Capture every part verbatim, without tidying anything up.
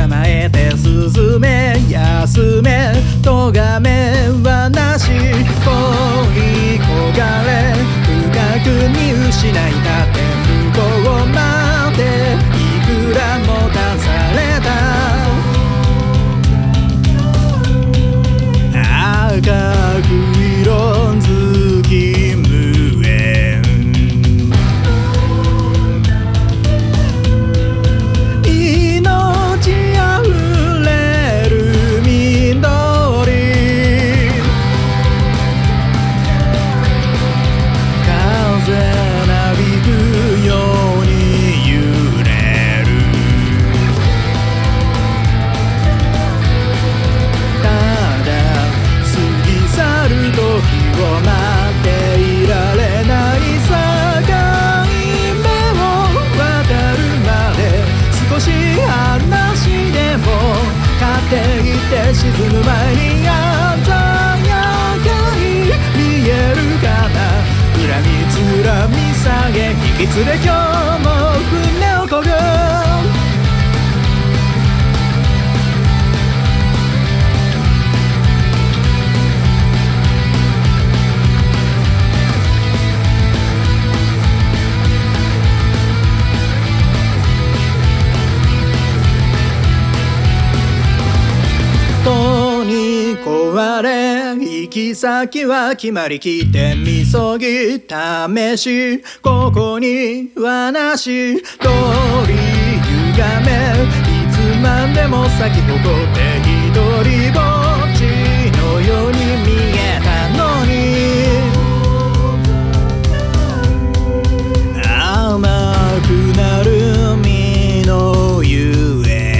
構えて進め休め咎めはなし恋焦がれ深く見失いたって向こうまでいくらもたされた赤く色づき無縁命あふれる緑風なびくように揺れるただ過ぎ去る時を待っていられない境目を渡るまで少し話でも勝手いって沈む前に鮮やかに見えるかな恨みつらみ下げ引き連れ今日も船を漕ぐ壊れ行き先は決まりきってみそぎ試しここにはなし通り歪めいつまでも咲き誇って一人ぼっちのように見えたのに甘くなる実のゆえ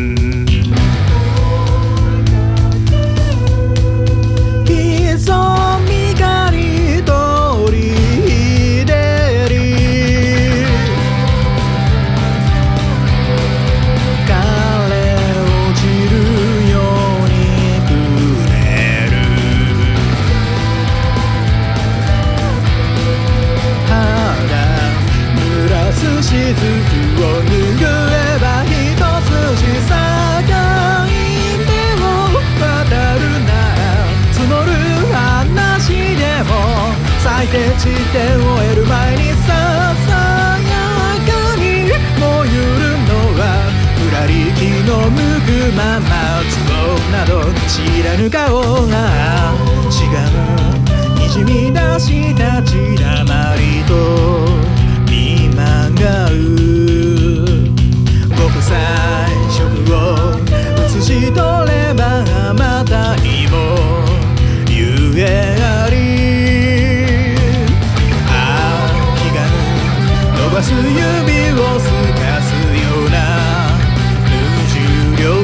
雫を拭えば一筋境目を渡るなら積もる話でも最低地点を終える前にささやかに燃ゆるのはふらり気の向くまま都合など知らぬ顔が違うにじみ出した血だまりと見まがう極彩色を写し取ればまたにもゆえあり秋が伸ばす指をすかすような無重力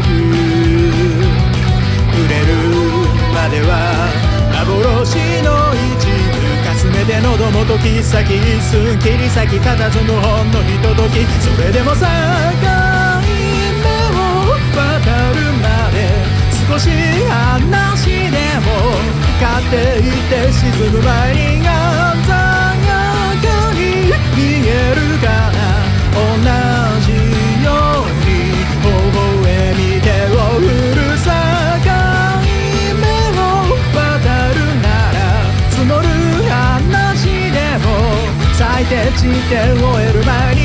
触れるまでは幻の一部かすめて喉元切っ先一寸切り裂き佇むほんのひとときそれでも境目を渡るまで少し話でも勝手言って沈む前に鮮やかに見えるかな同じように微笑み手を振る境目を渡るなら積もる話でも最低地点を得る前に